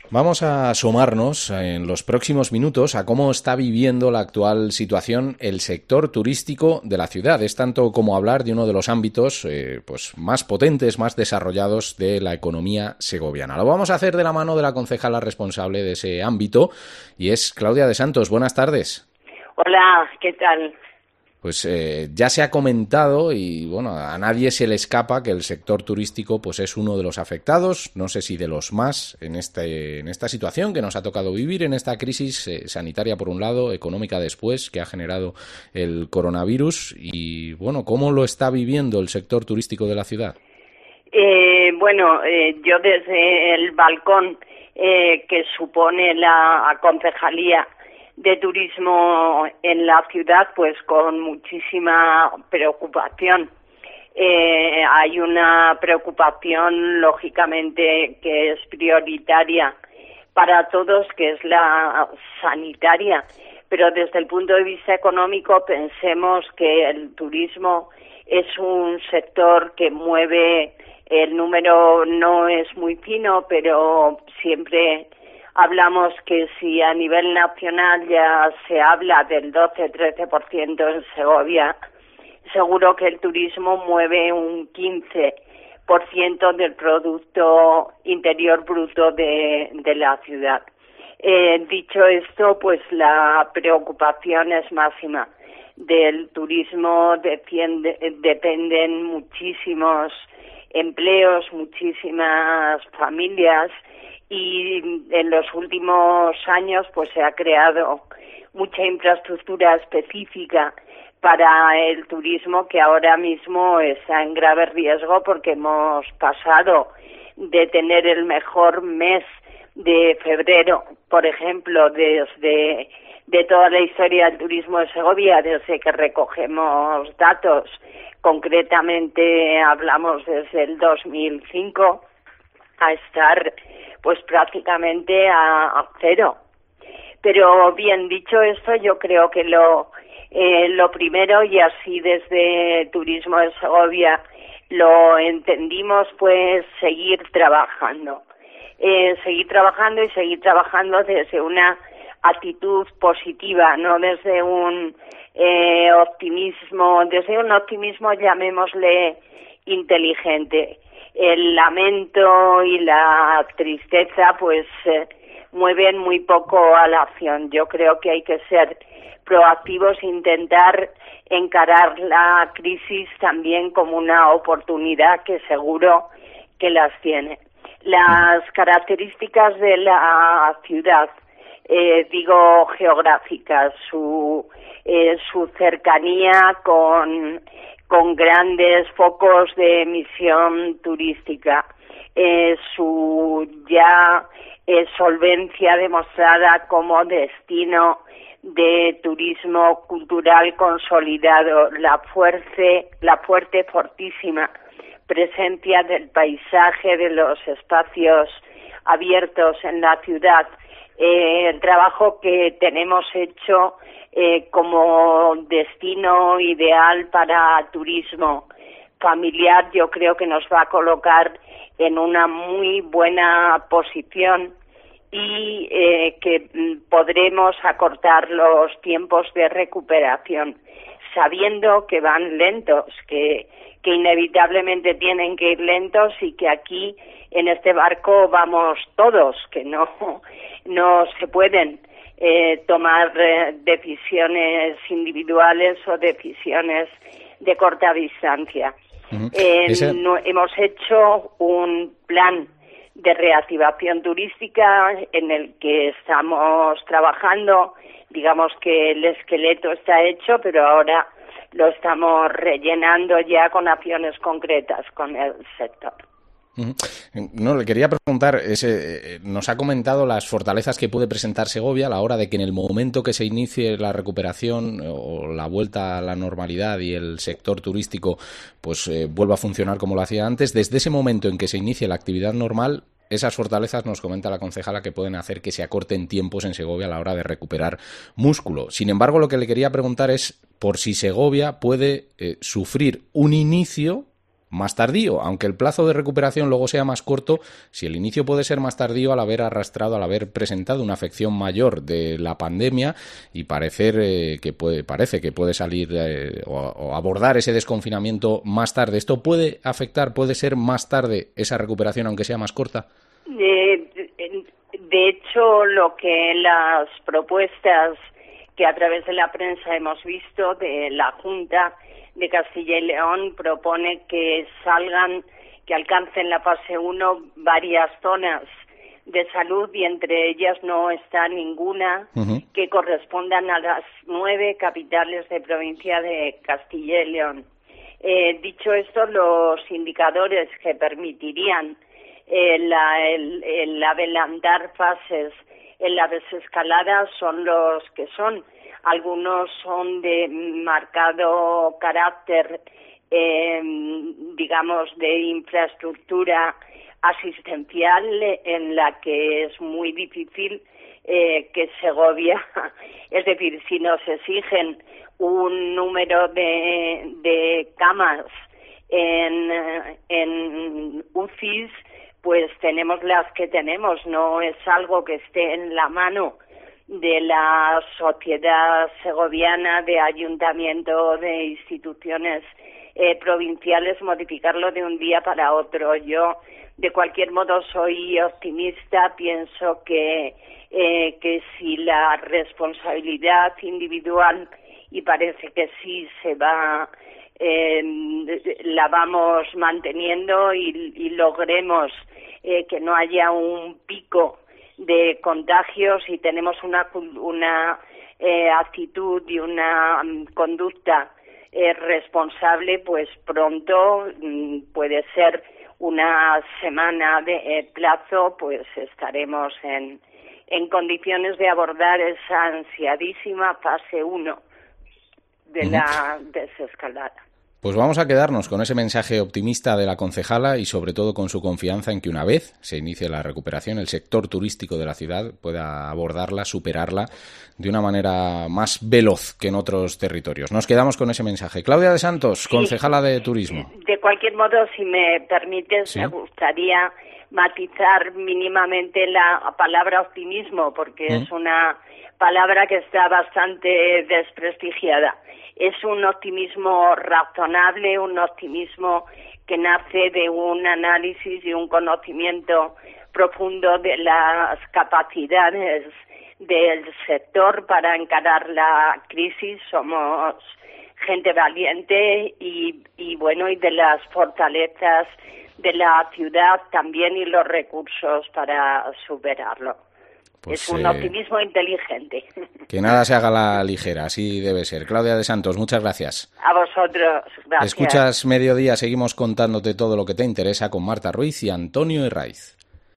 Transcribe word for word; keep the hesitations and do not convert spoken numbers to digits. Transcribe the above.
Vamos a asomarnos en los próximos minutos a cómo está viviendo la actual situación el sector turístico de la ciudad. Es tanto como hablar de uno de los ámbitos eh, pues más potentes, más desarrollados de la economía segoviana. Lo vamos a hacer de la mano de la concejala responsable de ese ámbito y es Claudia de Santos. Buenas tardes. Hola, ¿qué tal? Pues eh, ya se ha comentado y bueno, a nadie se le escapa que el sector turístico pues es uno de los afectados, no sé si de los más en este en esta situación que nos ha tocado vivir, en esta crisis eh, sanitaria por un lado, económica después, que ha generado el coronavirus. Y bueno, ¿cómo lo está viviendo el sector turístico de la ciudad? Eh, bueno, eh, yo desde el balcón eh, que supone la concejalía de turismo en la ciudad, pues con muchísima preocupación. Eh, hay una preocupación, lógicamente, que es prioritaria para todos, que es la sanitaria, pero desde el punto de vista económico pensemos que el turismo es un sector que mueve, el número no es muy fino, pero siempre hablamos que si a nivel nacional ya se habla del doce a trece por ciento en Segovia, seguro que el turismo mueve un quince por ciento del Producto Interior Bruto de, de la ciudad. Eh, dicho esto, pues la preocupación es máxima. Del turismo defiende, dependen muchísimos empleos, muchísimas familias, y en los últimos años pues se ha creado mucha infraestructura específica para el turismo que ahora mismo está en grave riesgo, porque hemos pasado de tener el mejor mes de febrero, por ejemplo, desde de toda la historia del turismo de Segovia, desde que recogemos datos, concretamente hablamos desde el dos mil cinco, a estar pues prácticamente a, a cero. Pero bien, dicho esto, yo creo que lo eh, lo primero, y así desde Turismo de Segovia lo entendimos, pues seguir trabajando. Eh, seguir trabajando y seguir trabajando desde una actitud positiva, no desde un eh, optimismo, desde un optimismo, llamémosle, inteligente. El lamento y la tristeza pues eh, mueven muy poco a la acción. Yo creo que hay que ser proactivos e intentar encarar la crisis también como una oportunidad, que seguro que las tiene. Las características de la ciudad, eh, digo geográficas, su eh, su cercanía con con grandes focos de emisión turística, eh, su ya eh, solvencia demostrada como destino de turismo cultural consolidado, la fuerte, la fuerte, fortísima presencia del paisaje, de los espacios abiertos en la ciudad, eh, el trabajo que tenemos hecho eh, como destino ideal para turismo familiar, yo creo que nos va a colocar en una muy buena posición y eh, que podremos acortar los tiempos de recuperación, sabiendo que van lentos, que, que inevitablemente tienen que ir lentos, y que aquí en este barco vamos todos, que no, no se pueden eh, tomar eh, decisiones individuales o decisiones de corta distancia. Uh-huh. Eh, Ese... no, hemos hecho un plan de reactivación turística en el que estamos trabajando. Digamos que el esqueleto está hecho, pero ahora lo estamos rellenando ya con acciones concretas con el sector. No, le quería preguntar, ese, nos ha comentado las fortalezas que puede presentar Segovia a la hora de que en el momento que se inicie la recuperación o la vuelta a la normalidad y el sector turístico pues eh, vuelva a funcionar como lo hacía antes. Desde ese momento en que se inicie la actividad normal, esas fortalezas, nos comenta la concejala, que pueden hacer que se acorten tiempos en Segovia a la hora de recuperar músculo. Sin embargo, lo que le quería preguntar es por si Segovia puede eh, sufrir un inicio más tardío, aunque el plazo de recuperación luego sea más corto, si el inicio puede ser más tardío al haber arrastrado, al haber presentado una afección mayor de la pandemia y parecer eh, que puede, parece que puede salir eh, o, o abordar ese desconfinamiento más tarde. ¿Esto puede afectar, puede ser más tarde esa recuperación aunque sea más corta? De, de hecho, lo que las propuestas que a través de la prensa hemos visto de la Junta de Castilla y León propone que salgan, que alcancen la fase uno varias zonas de salud y entre ellas no está ninguna uh-huh. que correspondan a las nueve capitales de provincia de Castilla y León. Eh, dicho esto, los indicadores que permitirían eh, la, el, el adelantar fases en la desescalada son los que son. Algunos son de marcado carácter, eh, digamos, de infraestructura asistencial, en la que es muy difícil eh, que Segovia, es decir, si nos exigen un número de, de camas en, en U C Is, pues tenemos las que tenemos, no es algo que esté en la mano de la sociedad segoviana, de ayuntamiento, de instituciones eh, provinciales, modificarlo de un día para otro. Yo, de cualquier modo, soy optimista, pienso que, eh, que si la responsabilidad individual, y parece que sí se va, eh, la vamos manteniendo y, y logremos eh, que no haya un pico de contagios y tenemos una una eh, actitud y una um, conducta eh, responsable, pues pronto mm, puede ser una semana de eh, plazo, pues estaremos en en condiciones de abordar esa ansiadísima fase uno de uh-huh. la desescalada. Pues vamos a quedarnos con ese mensaje optimista de la concejala y sobre todo con su confianza en que una vez se inicie la recuperación, el sector turístico de la ciudad pueda abordarla, superarla de una manera más veloz que en otros territorios. Nos quedamos con ese mensaje. Claudia de Santos, sí. concejala de Turismo. De cualquier modo, si me permites, ¿sí? me gustaría matizar mínimamente la palabra optimismo, porque ¿Mm? es una palabra que está bastante desprestigiada. Es un optimismo razonable, un optimismo que nace de un análisis y un conocimiento profundo de las capacidades del sector para encarar la crisis. Somos gente valiente y, y bueno, y de las fortalezas de la ciudad también y los recursos para superarlo. Pues, es un eh, optimismo inteligente. Que nada se haga a la ligera, así debe ser. Claudia de Santos, muchas gracias. A vosotros, gracias. Escuchas Mediodía, seguimos contándote todo lo que te interesa con Marta Ruiz y Antonio Herraiz.